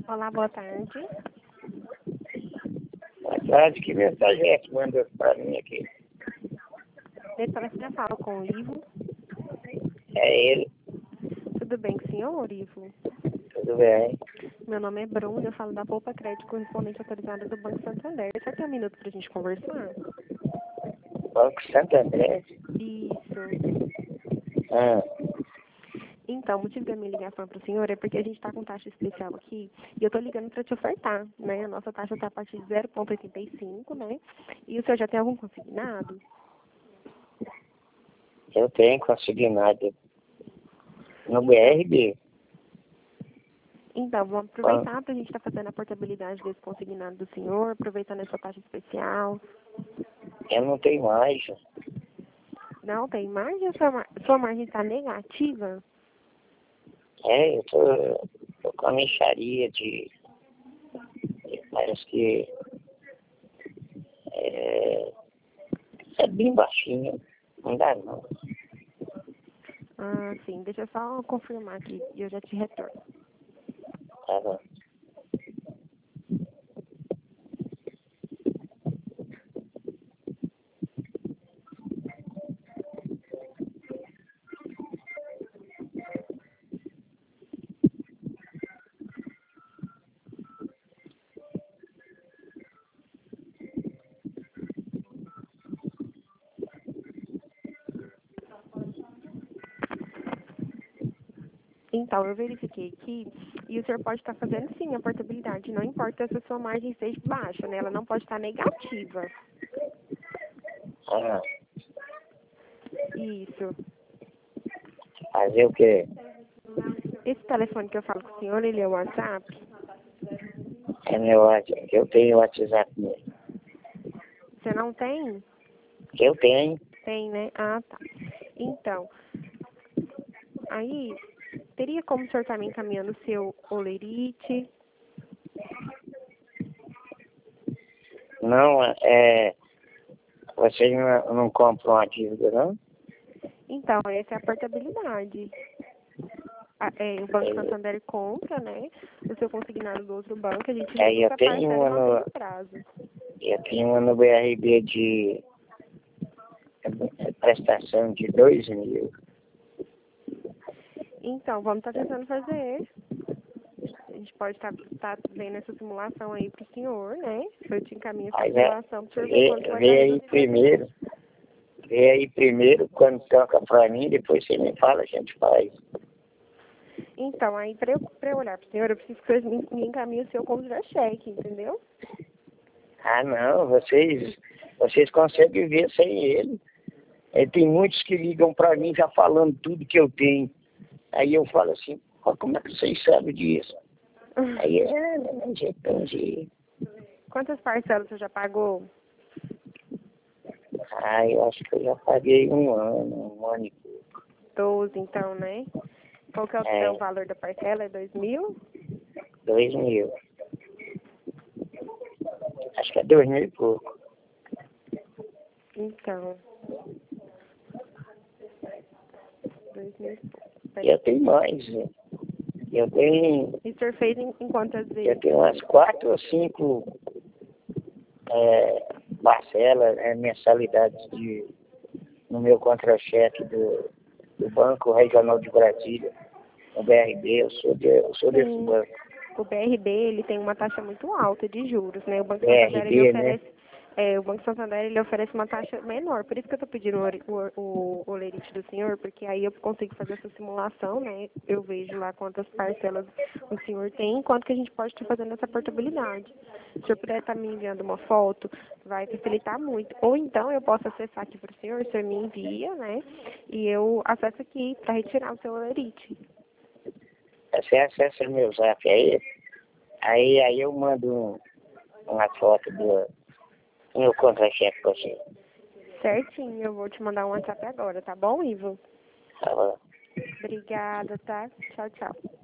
Olá, boa tarde. Boa tarde, que mensagem é que manda para mim aqui? Nesse telefone eu falo com o Ivo. É ele, Tudo bem com o senhor, Ivo? tudo bem? Meu nome é Bruno, eu falo da Poupa Crédito, correspondente autorizada do Banco Santander. Você tem um minuto para a gente conversar? Banco Santander? Isso. Ah, Então, o motivo da minha ligação para o senhor é porque a gente está com taxa especial aqui e eu estou ligando para te ofertar, né? A nossa taxa está a partir de 0,85, né? E o senhor já tem algum consignado? eu tenho consignado no Então, BRB. Então, vamos Ah, aproveitar para a gente estar fazendo a portabilidade desse consignado do senhor, aproveitando essa taxa especial. eu não tenho mais. Não tem margem? Sua margem está negativa? Eu tô com a mixaria parece que é bem baixinho. Não dá não. Ah, sim. Deixa eu só confirmar aqui e eu já te retorno. Tá bom. Então, eu verifiquei aqui e o senhor pode estar fazendo sim a portabilidade. Não importa se a sua margem esteja baixa, né? Ela não pode estar negativa. Ah, Isso. fazer o quê? Esse telefone que eu falo com o senhor, ele é o WhatsApp? É meu WhatsApp. Eu tenho WhatsApp mesmo. Você não tem? Eu tenho. Tem, né? Ah, tá. Então, aí, teria como o senhor estar me encaminhando o seu olerite? Não, vocês não compram a dívida, não? Então, essa é a portabilidade. O Banco Santander compra, né? O seu consignado do outro banco, a gente Aí reduz a parcela e mantém o prazo. eu tenho uma no BRB de prestação de 2.000. Então, vamos estar tentando fazer. A gente pode estar vendo essa simulação aí para o senhor, né? Eu te encaminho essa Mas simulação para o senhor ver quanto vai dar vê aí reduzido. primeiro. Vê aí primeiro, quando toca pra mim, depois você me fala, a gente faz. Então, aí para eu olhar para o senhor, eu preciso que vocês me encaminhem o seu contra-cheque, entendeu? Ah, não, vocês conseguem ver sem ele. Tem muitos que ligam pra mim já falando tudo que eu tenho. Aí eu falo assim, "Ó, como é que vocês sabem disso?" Aí não entendi. Quantas parcelas você já pagou? Eu acho que eu já paguei um ano e pouco. 12, então, né? Qual que é o valor da parcela? É 2.000? 2.000. Acho que é 2.000 e pouco. Então, 2.000 e pouco. Eu tenho mais, né? Eu tenho E o senhor fez em quantas vezes? umas 4 ou 5 parcelas, mensalidades no meu contra-cheque do Banco Regional de Brasília, no BRB. Eu sou desse Sim. banco. O BRB, ele tem uma taxa muito alta de juros, né? O Banco Santander, ele BRB, né? oferece, o Banco Santander, ele oferece uma taxa menor. Por isso que eu estou pedindo o olerite do senhor, porque aí eu consigo fazer essa simulação, né? Eu vejo lá quantas parcelas o senhor tem, quanto que a gente pode estar fazendo essa portabilidade. Se o senhor puder estar me enviando uma foto, vai facilitar muito. Ou então eu posso acessar aqui para o senhor me envia, né? E eu acesso aqui para retirar o seu olerite. Você acessa o meu zap aí eu mando uma foto do meu contra-cheque pra você. Certinho, eu vou te mandar um WhatsApp agora, tá bom, Ivo? Tá bom? Obrigada, tá? Tchau, tchau.